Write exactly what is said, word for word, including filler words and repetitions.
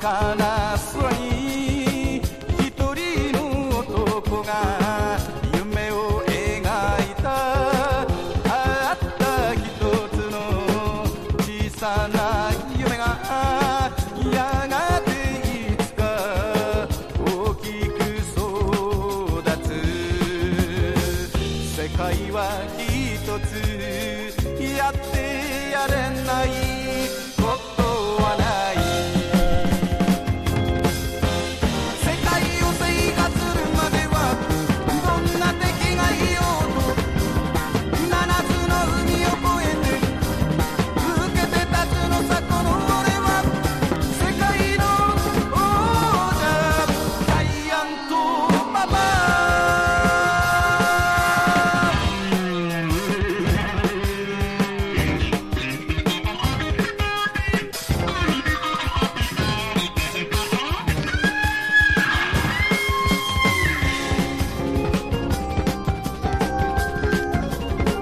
赤な空に一人の男が夢を描いた。たった一つの小さな夢がやがていつか大きく育つ。世界は一つやってやれん